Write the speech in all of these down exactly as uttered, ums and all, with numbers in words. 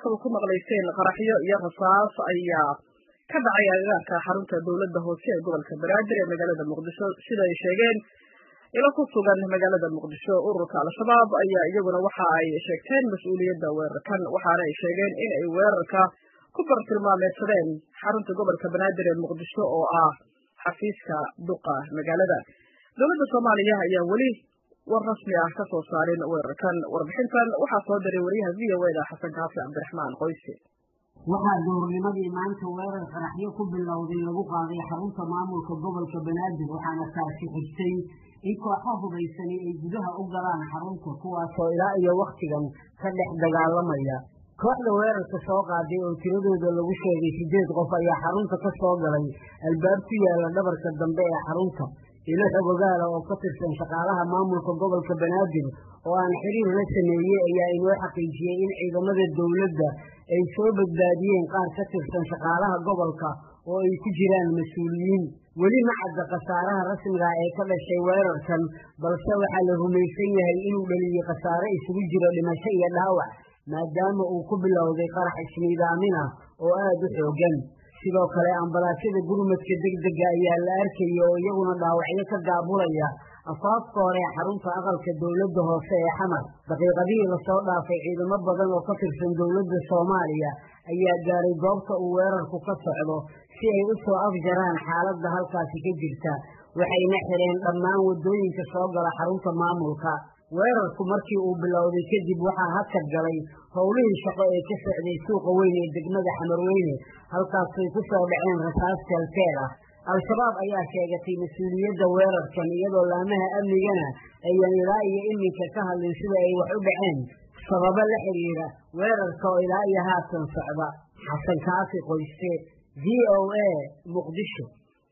warkaba ku maqlayseen qaraxyo iyo rasaas ayaa ka dhacay agagaarka xarunta dowladda hoose ee gobolka Banaadir ee magaalada Muqdisho sida ay sheegeen ilo ku sugan magaalada Muqdisho. Ururka Al-Shabaab ayaa iyaguna waxa ay sheegteen mas'uuliyadda weerarkan, waxaana ay sheegeen in ay weerarka ku bartilmaameedsadeen xarunta gobolka Banaadir ee Muqdisho oo ah xafiiska duqa magaalada. Dowladda Soomaaliya ayaa weli war rasmi ah ka soo saarin weerarkan. Warbixintan waxaa soo diray wariyaha V O A da Xasan Kaafi Cabdiraxmaan Qoyse. waxaa duurnimadii maanta weerar qaraxyo ku bilowday lagu qaaday xarunta maamulka gobolka Banaadir, waxaana taasi xigtay in kooxo hubaysani ay gudaha u galaan xarunta, kuwaasoo ilaa iyo wakhtigan ka dhex dagaalamaya. kooxda weerarka soo qaaday oo tiradooda lagu sheegay sideed qof ayaa xarunta ka soo galay albaab ku yaala dhabarka dambe ee xarunta. ilo xogogaala oo ka tirsan shaqaalaha maamulka gobolka Banaadir oo aan xiriir la sameeyey ayaa inoo xaqiijiyey in ciidamada dowladda ay soo badbaadiyeen qaar ka tirsan shaqaalaha gobolka oo ay ku jiraan mas-uuliyiin. weli ma cadda khasaaraha rasmiga ee ka dhashay weerarkan, balse waxaa la rumaysan yahay inuu dhaliyey khasaare isugu jiro dhimasho iyo dhaawac, maadaama uu ku bilowday qarax ismiidaamin ah oo aada u xoogan. sidoo kale ambalaasyada gurmadka degdega ayaa la arkayay oo iyaguna dhaawacyo ka gaabulaya afaafka hore xarunta aqalka dowladda hoose ee Xamar. daqiiqadihii lasoo dhaafay ciidamo badan oo ka tirsan dowladda Soomaaliya ayaa gaaray goobta uu weerarku ka socdo si ay u soo afjaraan xaaladda halkaasi ka jirta, waxayna xireen dhammaan wadooyinka soo gala xarunta maamulka. weerarku markii uu bilowday kadib waxaa hakad galay howlihii shaqo ee ka socday suuqa weyn ee degmada Xamarweyne, halkaasay ku soo dhaceen rasaas teel-teel ah. Al-Shabaab ayaa sheegatay mas-uuliyadda weerarkan, iyadoo laamaha amnigana ayaan ilaa iyo iminka ka hadlin sida ay wax u dhaceen sababo la xiriira weerarka oo ilaa iyo haatan socda. Xasan Kaafi Qoyse, V O A, Muqdisho.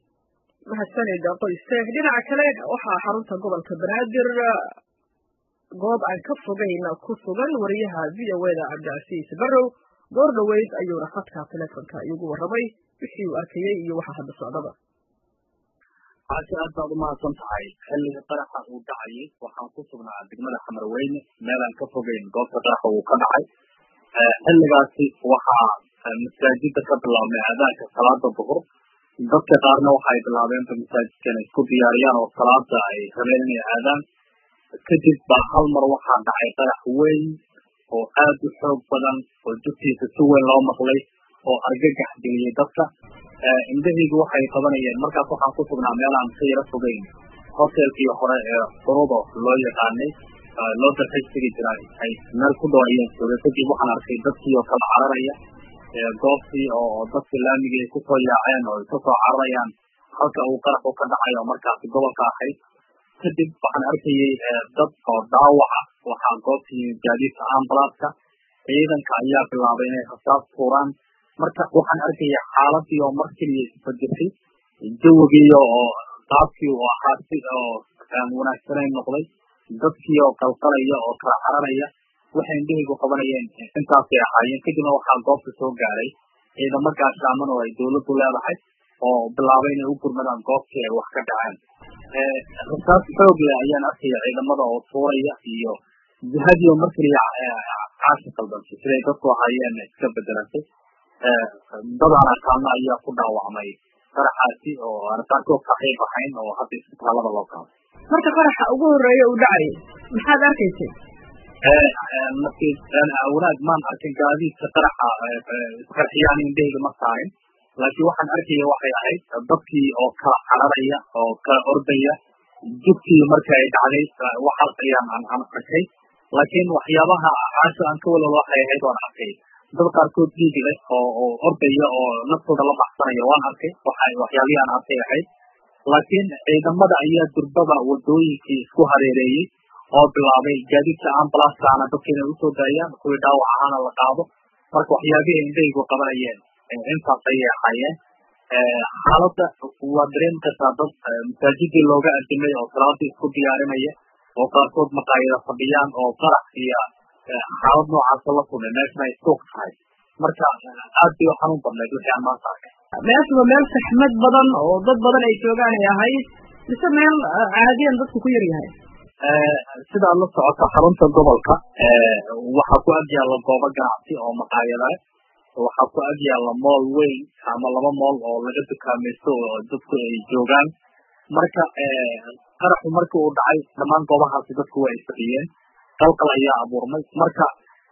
mahadsanida Qoyse. dhinaca kale waxaa xarunta gobolka Banaadir goob aan ka fogeyn ku sugan wariyaha V O A da Cabdicasiis Barrow. goor dhaweyd ayuuna khadka telefonka igu warramay wixii uu arkayay iyo waxa hadda socdaba. aad aad baad u mahadsan tahay. xilliga qaraxa uu dhacayay waxaan ku sugnaa degmada Xamarweyne, meel aan ka fogeyn goobta qaraxa uu ka dhacay. xilligaasi waxaa masaajidda ka bilaabmay aadaanka salaada duhur. dadka qaarna waxay bilaabeen masaajidka inay isku diyaariyaan oo salaada ay rabeen inay aadaan. kadib baa hal mar waxaa dhacay qarax weyn oo aad u xoog badan oo jugtiisa si weyn loo maqlay oo argagax geliyey dadka. indhahaygu waxay qabanayeen markaas waxaan ku sugnaa meel aan ka yaro fogeyn hotelkii hore ee Qurudo loo yaqaanay loo dalxiis tegi jiray ay meel ku dhowaayeen. kadib waxaan arkay dadkii oo kala cararaya goobtii oo dadka laamiga ay ku soo yaaceen oo ay ka soo cararayaan halka uu qaraxu ka dhacay oo markaasi gobolka ahayd. kadib waxaan arkayay dad oo dhaawaca. waxaa goobtii gaadiidka ambalaaska ciidanka ayaa bilaabay inay rasaas tuuraan. marka waxaan arkaya xaaladii oo mar keliya isbedeshay, jawigii oo qaabkii oo ahaa si oo aan wanaagsanayn noqday, dadkii oo qalqalaya oo kala cararaya. waxay indhahaygu qabanayeen intaasay ahaayeen. kadibna waxaa goobta soo gaaray ciidamo gaashaaman oo ay dowladdu leedahay oo bilaabay inay u gurmadaan goobtii ay wax ka dhaceen. rasaas xoog leh ayaan arkaya ciidamada oo tuuraya iyo jihadii oo mar keliya caashi qaldantay siday dadku ahaayeen iska bedelantay. dadaan aqaano ayaa ku dhaawacmay qaraxaasi oo aan qaarkood saxiib ahayn oo hadda isbitaalada loo qaaday. marka qaraxa ugu horeeya uu dhacay maxaad arkaysay? markii wanaag maan arkin gaadiidka qaraxa isqarxiyaan indhahayga ma saarin, laakiin waxaan arkaya waxay ahayd dadkii oo kala cararaya oo kala ordaya. jugtii marka ay dhacday waxaas ayaan aan arkay, laakiin waxyaabaha caasho aan ka walwalo waxay ahayd waan arkay dad qaarkood dhiig leh oo oo ordaya oo naftooda la baxsanaya waan arkay. waxay waxyaabihii aan arkay ahayd, laakiin ciidamada ayaa durbada wadooyinkii isku hareereeyey oo bilaabay gaadiidka ambalaaskaana dadka inay usoo daayaan, kuwii dhaawac ahaana la qaado. marka waxyaabihii indhahaygu qabanayeen intaas ayay ahaayeen. xaaladda waa dareemi kartaa dad masaajidii looga adimay oo salaadii isku diyaarinaya oo qaarkood maqaayada fadhiyaan oo qarax iyo xaalad noocaasa la kulmay meeshana ay suuq tahay. marka aad bay u xanuun badnayd wixii aan maanta arkay. meeshuba meel saxmad badan oo dad badan ay joogaan ay ahayd mise meel caadiyan dadku ku yar yahay? sidaa la socota xarunta gobolka waxaa ku ag yaalla goobo ganacsi oo maqaayada leh waxaa ku ag yaalla mool weyn ama laba mool oo laga dukaamaysto oo dadku ay joogaan marka qaraxu markii uu dhacay dhammaan goobahaasi dadku waa ay fadhiyeen qalqal ayaa abuurmay marka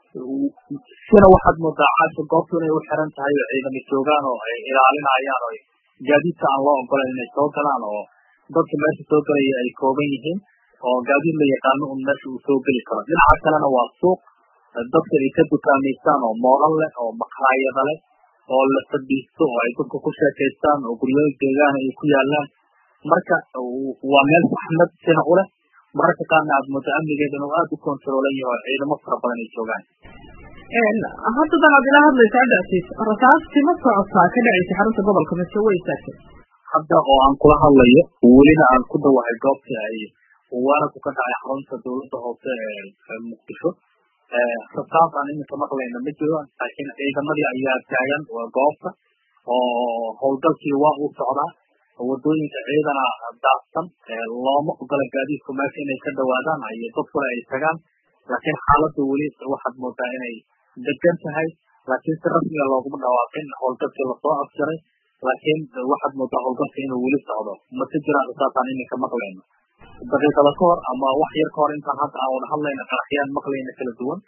sina waxaad moodaa caasha goobtu inay u xiran tahay oo ciidamo joogaan oo ay ilaalinayaan oo gaadiidka aan loo ogolayn inay soo galaan oo dadka meesha soo galaya ay kooban yihiin oo gaadiid la yaqaano un meesha uu soo geli karo dhinaca kalena waa suuq dadka ay ka dukaamaystaan oo moolan leh oo maqaayada leh oo la fadhiisto oo ay dadku ku sheekaystaan oo guryaha deegaana ay ku yaalaan marka waa meel saxmad sina u leh mararka qaarna aad moodo amnigeeda inuu aada u kontroolan yaho ciidamo fara badan ay joogaan haddadan aad ila hadlaysa adasiis rasaasti ma socotaa ka dhacaysa xarunta gobolka mise way istaagtay hadda oo aan kula hadlayo welina aan ku dawahay goobtii ay weerarku ka dhacay xarunta dawladda hoose ee muqdisho rasaas aan iminka maqlayna ma jiro laakiin ciidamadii ayaa taagan goobta oo howlgalkii waa uu socdaa wadooyinka ciidana daadsan looma ogola gaadiidku meesha inay ka dhawaadaan iyo dad kale ay tagaan laakiin xaaladda weli waxaad moodaa inay degan tahay laakiin si rasmiga looguma dhawaaqin howlgalkii lasoo afjaray laakiin waxaad moodaa howlgalka inuu weli socdo mase jiraan rasaasaan iminka maqlayno daqiiqada ka hor ama wax yar ka hor intaan hadda aan wada hadlayna qaraxyaan maqlayna kala duwan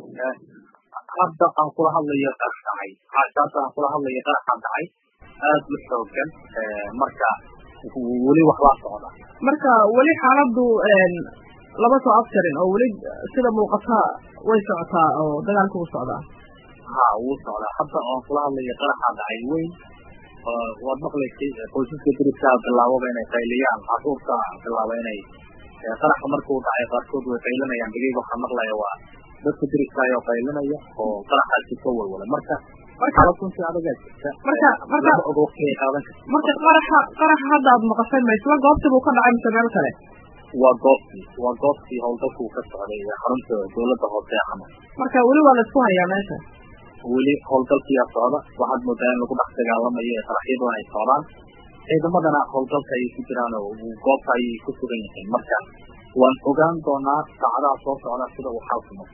hadda aan kula hadlayo qarax dhacay caashaasa aan kula hadlayo qaraxaan dhacay aada u xoogan marka weli waxbaa socda marka weli xaaladdu lama soo afjarin oo weli sida muuqata way socotaa oo dagaalka u socdaa ha wuu socdaa hadda oan kula hadlayo qaraxaa dhacay weyn waad maqlaysay qoysaska deriska bilaababa inay qayliyaan caruurta bilaaba inay qaraxa marka uu dhacay qaarkood way qaylinayaan dhegeyga waxaa maqlaya waa dadka deriska ayoo qaylinaya oo qaraxaasi ka walwala marka markaunsi adagaa jirta marka marka ogwaqtigay qaadan karta marka qaraxa qaraxa hadda aad maqashay ma isla goobtii buu ka dhacay mise meel kale waa goobtii waa goobtii howlgalka uu ka socday ee xarunta dawladda hoose ee xamar marka weli waa la isku hayaa meesha weli howlgalkiyaa socda waxaad moodaa in lagu dhex dagaalamayo ee qaraxyaduna ay socdaan ciidamadana howlgalka ayay ku jiraan oo goobta ayay ku sugan yihiin marka waan ogaan doonaa saacadaha soo socda sida uu xaalku noqdo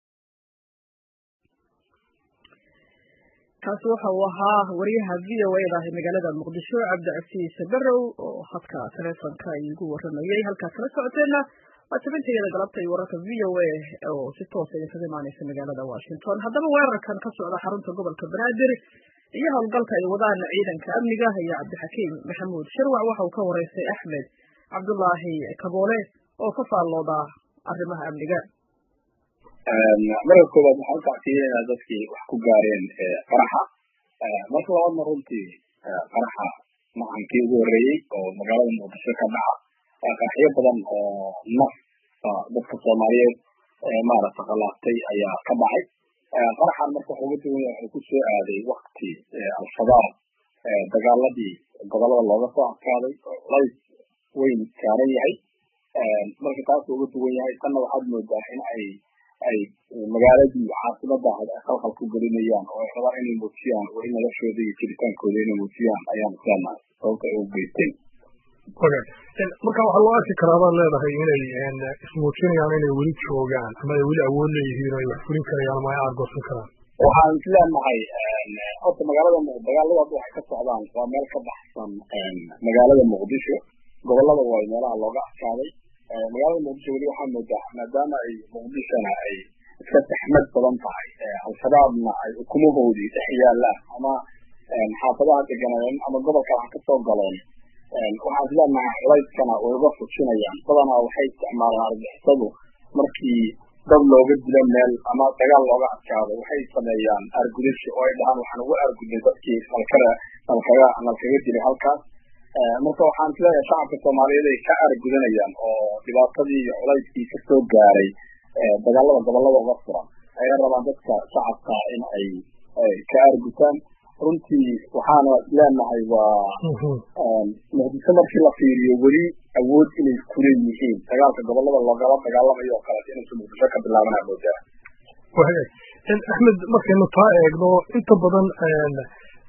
kaasi waxa uu ahaa wariyaha v o a da ee magaalada muqdisho cabdicasiis barow oo hadka telefonka igu waramayay halkaad kala socoteenna waa tabintayada galabta iyo wararka v o a oo si toosa idinkaga imaaneysa magaalada washington haddaba weerarkan ka socda xarunta gobolka banaadir iyo howlgalka ay wadaan ciidanka amniga iyo cabdixakiim maxamuud sharwac waxa uu ka wareystay axmed cabdullaahi kaboole oo ka faallooda arrimaha amniga marka koowaad waxaan utacsiyeynaa dadkii wax ku gaareen qaraxa marka labaadna runtii qaraxa macankii ugu horreeyey oo magaalada muqdisho ka dhaca qaraxyo badan oo naf dadka soomaaliyeed maaragta khalaastay ayaa ka dhacay qaraxan marka waxa uga duwan yahay wuxuu ku soo aaday wakti al-shabaab dagaaladii gobolada looga soo adkaaday oo culays weyn saaran yahay marka taas uga duwan yahay tanna waxaad moodaa in ay ay magaaladii caasimada ahayd ay khalkhal ku gelinayaan oo ay rabaan inay muujiyaan weli noloshooda iyo jiritaankooda inay muujiyaan ayaan isleenahay sababta ay u geysteen marka waxaa loo arki karaa baad leedahay inay ismuujinayaan inay weli joogaan ama ay weli awood leeyihiin o ay wax fulin karayaan ama ay aargoosan karaan waxaan isleenahay horta magaalada dagaaladaas waxay ka socdaan waa meel ka baxsan magaalada muqdisho gobolada way meelaha looga adkaaday magaalada muqdisho weli waxaa moodaa maadaama ay muqdishona ay iska saxmad badan tahay al-shabaabna ay ukumahoodii dhex yaalaan ama xaafadaha deganaayen ama gobolka wax kasoo galeen waxaan isleenahay culayskana way uga fujinayaan badanaa waxay isticmaalaan argixisadu markii dad looga dilo meel ama dagaal looga adkaado waxay sameeyaan aargudasho oo ay dhahaan waxaan ugu aargudnay dadkii nalkada nalkaga nalkaga dilay halkaas marka waxaan isleeyahay shacabka soomaaliyeed ay ka aargudanayaan oo dhibaatadii iyo culayskii kasoo gaaray dagaalada gobolada uga furan ayay rabaan dadka shacabka in ay ka aargutaan runtii waxaana leenahay waa muqdisho markii la fiiriyo weli awood inay kuleeyihiin dagaalka gobolada loogala dagaalamayo oo kaleet inaysu muqdisho ka bilaabana moodaa wahagaag axmed markaynu taa eegno inta badan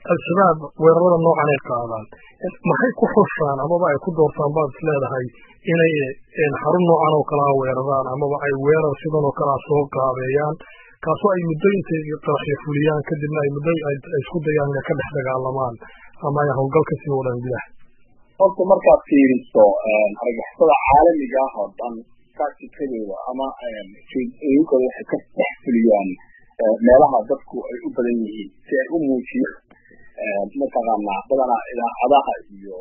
al-shabaab weerarada noocan ay qaadaan maxay ku xushaan amaba ay ku doortaan baad is leedahay inay xarun noocan oo kalaa weeraraan amaba ay weerar sidan oo kalaa soo qaabeeyaan kaasoo ay muddooyinta qaraxyo fuliyaan kadibna ay muddo ay isku dayaan inay ka dhex dagaalamaan ama ay howlgal ka sii wadaan gudaha horta markaad fiiriso argagixisada caalamiga ah oo dhan tacticadooda ama iyankooda waxay ka dhex fuliyaan meelaha dadku ay u badan yihiin si ay u muujiyaan mataqaanaa badanaa idaacadaha iyo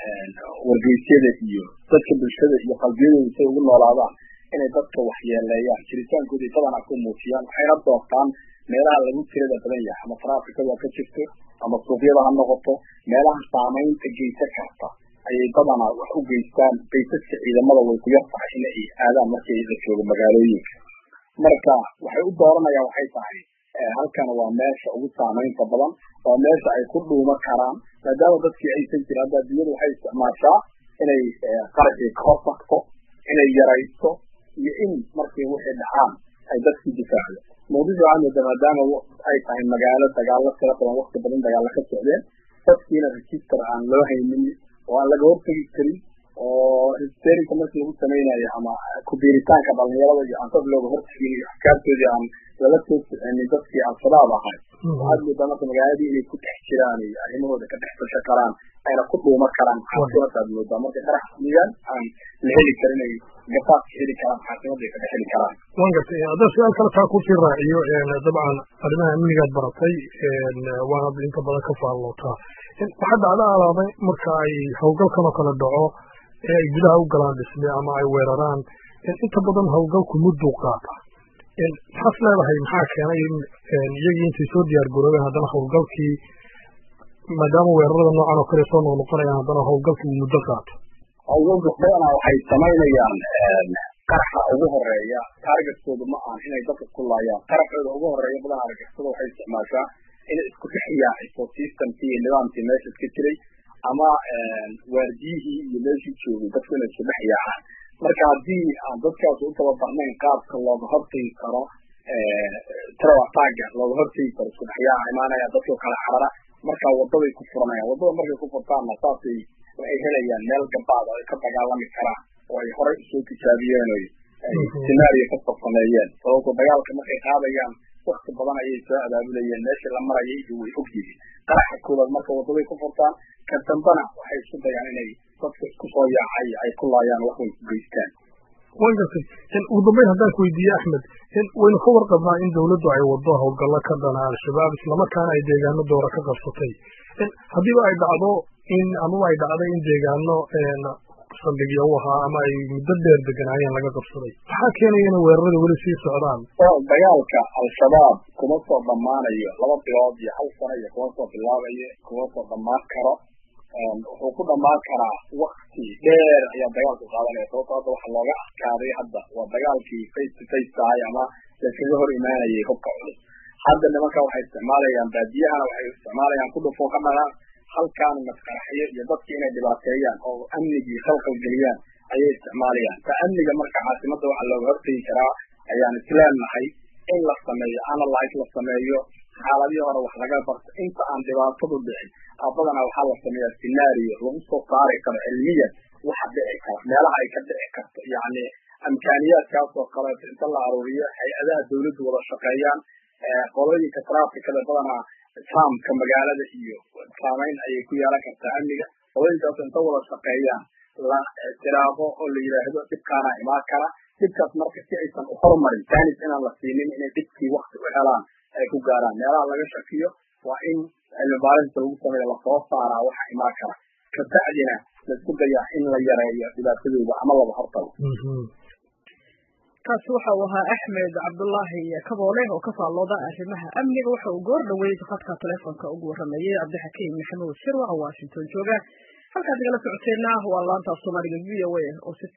wargeysyada iyo dadka bulshada iyo qalbiyadooda say ugu noolaadaan inay dadka waxyeeleeyaan jiritaankooda badanaa ku muujiyaan waxayna doortaan meelaha lagu tirada badan yahay ama traafikada ka jirto ama suuqyada ha noqoto meelaha saamaynta geysa karta ayay badanaa wax u geystaan baysaska ciidamada way ku yar tahay in ay aadaan markii la joogo magaalooyinka marka waxay u dooranayaan waxay tahay halkan waa meesha ugu saamaynta badan waa meesha ay ku dhuuma karaan maadaama dadkii aysan jirin hadda adduunyadu waxay isticmaashaa inay qarashii ka hortagto inay yarayso iyo in markii wixii dhacaan ay dadkii difaacdo muqdisho waxaa moodaa maadaama ay tahay magaalo dagaalo tira badan waqti badan dagaalo ka socdeen dadkiina register aan loo haynin oo aan laga hortegi karin oo histerinka markii lagu samaynayo ama kubiiritaanka dhalinyarada iyo aan dad looga hortagin iyo afkaartoodii aan lala soo socinin dadkii al-shabaab ahay waxaad moodaa marka magaaladii inay ku dhex jiraan iyo arrimahooda ka dhex fasho karaan ayna ku dhuuma karaan caasimadaad moodaa marka qarax miyan aan la heli karin ay gafaadka heli karaan caasimadday ka dhex heli karaan waan gartay haddaan su-aal kale taa kusii raaciyo dabcan arrimaha amnigaad baratay waanad inta badan ka faallootaa waxaa dhacda alaaday marka ay howlgalkan oo kale dhaco ee ay gudaha u galaan dhisme ama ay weeraraan inta badan howlgalku mudduu qaata maxaas leedahay maxaa keenay in iyagii intay soo diyaar garoobeen haddana howlgalkii maadaama weerarada noocan oo kale soo noqnoqonayaan haddana howlgalkii uu muddo qaato howlgalku badanaa waxay samaynayaan qaraxa ugu horeeya taargetkoodu ma ahan inay dadka ku laayaan qaraxooda ugu horeeya badanaa argagixisada waxay isticmaashaa inay isku dhex yaaciso systemkii iyo nidaamkii meesha iska jiray ama waardiyihii iyo meeshii joogay dadku inay isku dhex yaacaan marka haddii aan dadkaas u tababarnayn qaabka looga hortagi karo trawataaga looga hortagi karo isku dhex yaaca imaanaya dadkoo kala carara markaa wadaday ku furanayaan wadada markay ku furtaanna saasay waxay helayaan meel gabaad oo ay ka dagaalami karaan oo ay horey usoo tijaabiyeen oy ay scenario kasoo sameeyeen sababto dagaalka markay qaadayaan wakti badan ayay soo abaabulayeen meeshii la marayay iyo way og yihiin qaraxa koowaad marka wadaday ku furtaan ka dambana waxay isku dayaan inay dadka isku soo yaacay ay ku laayaan wax way ku geystaan waan gartay ugu dambeyn haddaan ku weydiiye axmed waynu ka warqabnaa in dawladdu ay wado howlgallo ka dhana al-shabaab islamarkaana ay deegaano doora ka qabsatay haddiiba ay dhacdo in amaba ay dhacday in deegaano saldhigyo u ahaa ama ay muddo dheer deganaayeen laga qabsaday maxaa keenaya inay weerarada weli sii socdaan dagaalka al-shabaab kuma soo dhammaanayo laba bilood iyo hal sano iyo kuma soo bilaabayo kuma soo dhammaan karo wuxuu ku dhammaan karaa wakti dheer ayaa dagaalku qaadanaya sababto hadda waxa looga adkaaday hadda waa dagaalkii face to face tahay ama laiskaga hor imaanayay hubka culus hadda nimanka waxay isticmaalayaan baadiyahana waxay isticmaalayaan ku dhufoo ka dhalaan halkaana masqaraxyo iyo dadkii inay dhibaateeyaan oo amnigii khalkhal geliyaan ayay isticmaalayaan ta amniga marka caasimada waxa looga hortegi karaa ayaan isleenahay in la sameeyo analyse la sameeyo xaaladii hore wax laga barto inta aan dhibaatadu dhicin badanaa waxaa la sameeyaa scenario lagu soo saari karo cilmiyan waxa dhici kara meelaha ay ka dhici karto yacni amkaaniyaadkaas oo kaleeto inta la aruuriyo hay-adaha dawladdu wada shaqeeyaan qolooyinka traafikada badanaa taamka magaalada iyo saamayn ayay ku yeelan kartaa amniga qolooyinkaas inta wada shaqeeyaan la tiraabo oo la yidhaahdo dhibkaana imaan kara dhibkaas marka si aysan u horumarin tanis inaan la siinin inay dhibkii wakti u helaan ay ku gaaraan meelaha laga shakiyo waa in cilmibaarinta lagu sameeyo lasoo saaraa waxa imaan kara kabacdina laisku dayaa in la yareeyo dhibaatadooda ama laba hortago kaasi waxa uu ahaa axmed cabdullaahi kaboole oo ka faallooda arrimaha amniga waxa uu goor dhaweyd khadka teleefonka ugu warrameeyey cabdixakiim maxamuud shirwac oo washington jooga halkaad igala socoteenna waa laanta soomaaliga v o a oo si